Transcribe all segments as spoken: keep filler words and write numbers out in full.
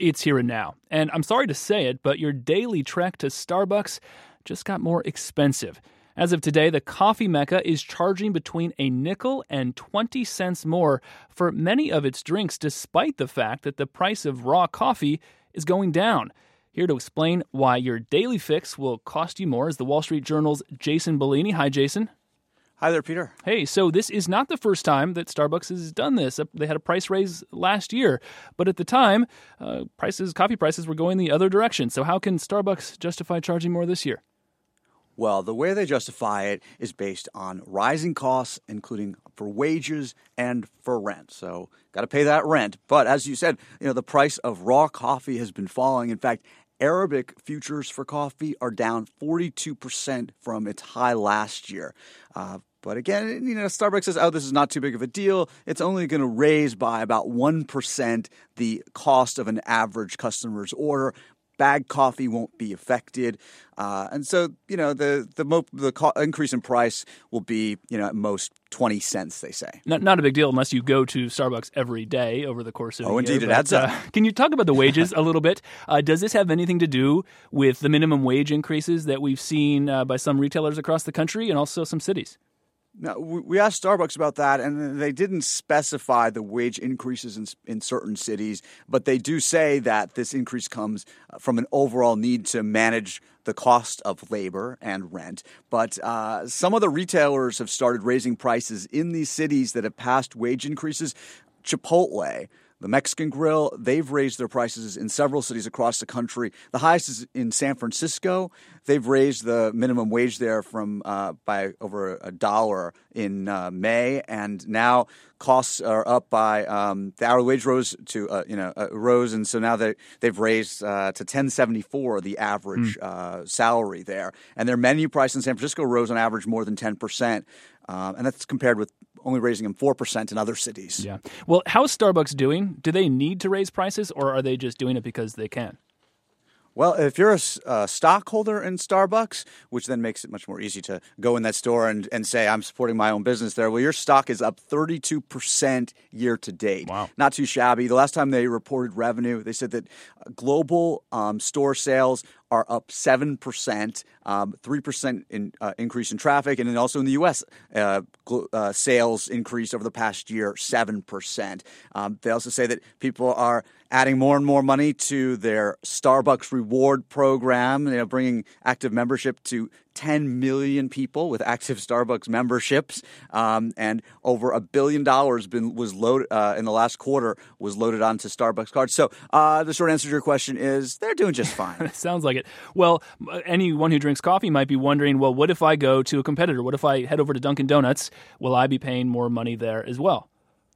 It's here and now. And I'm sorry to say it, but your daily trek to Starbucks just got more expensive. As of today, the coffee mecca is charging between a nickel and twenty cents more for many of its drinks, despite the fact that the price of raw coffee is going down. Here to explain why your daily fix will cost you more is the Wall Street Journal's Jason Bellini. Hi, Jason. Hi there, Peter. Hey, so this is not the first time that Starbucks has done this. They had a price raise last year, but at the time, uh, prices, coffee prices were going the other direction. So how can Starbucks justify charging more this year? Well, the way they justify it is based on rising costs, including for wages and for rent. So got to pay that rent. But as you said, you know, the price of raw coffee has been falling. In fact, Arabic futures for coffee are down forty-two percent from its high last year. Uh, But again, you know, Starbucks says, oh, this is not too big of a deal. It's only going to raise by about one percent the cost of an average customer's order. Bagged coffee won't be affected. Uh, and so, you know, the the, mo- the co- increase in price will be, you know, at most twenty cents, they say. Not, not a big deal unless you go to Starbucks every day over the course of oh, a indeed, year. it adds uh, up. Can you talk about the wages a little bit? Uh, does this have anything to do with the minimum wage increases that we've seen uh, by some retailers across the country and also some cities? Now, we asked Starbucks about that, and they didn't specify the wage increases in, in certain cities, but they do say that this increase comes from an overall need to manage the cost of labor and rent. But uh, some of the retailers have started raising prices in these cities that have passed wage increases. Chipotle, the Mexican Grill, they've raised their prices in several cities across the country. The highest is in San Francisco. They've raised the minimum wage there from uh, by over a dollar in uh, May, and now costs are up by um, the hourly wage rose to uh, you know uh, rose, and so now they they've raised uh, to ten seventy-four the average mm. uh, salary there, and their menu price in San Francisco rose on average more than ten percent, um, and that's compared with only raising them four percent in other cities. Yeah. Well, how's Starbucks doing? Do they need to raise prices, or are they just doing it because they can? Well, if you're a uh, stockholder in Starbucks, which then makes it much more easy to go in that store and, and say, I'm supporting my own business there, well, your stock is up thirty-two percent year to date. Wow. Not too shabby. The last time they reported revenue, they said that global um, store sales are up seven percent, um, three percent in, uh, increase in traffic, and then also in the U S, uh, gl- uh, sales increased over the past year seven percent. Um, they also say that people are adding more and more money to their Starbucks reward program, you know, bringing active membership to ten million people with active Starbucks memberships, um, and over a billion dollars been was loaded uh, in the last quarter was loaded onto Starbucks cards. So uh, the short answer to your question is they're doing just fine. Sounds like it. Well, anyone who drinks coffee might be wondering, well, what if I go to a competitor? What if I head over to Dunkin' Donuts? Will I be paying more money there as well?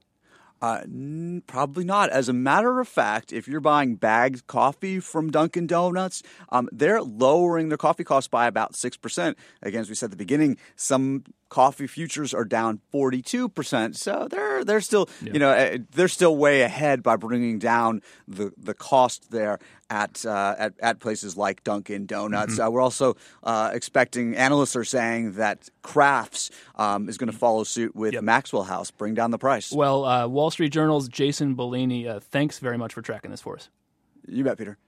Uh, n- probably not. As a matter of fact, if you're buying bagged coffee from Dunkin' Donuts, um, they're lowering their coffee costs by about six percent. Again, as we said at the beginning, some coffee futures are down forty-two percent. So they're they're still yeah. you know they're still way ahead by bringing down the the cost there at uh, at, at places like Dunkin' Donuts. Mm-hmm. Uh, we're also uh, expecting, analysts are saying that Kraft's um, is going to follow suit with yep. Maxwell House, bring down the price. Well, uh, Wall Street Journal's Jason Bellini, uh, thanks very much for tracking this for us. You bet, Peter.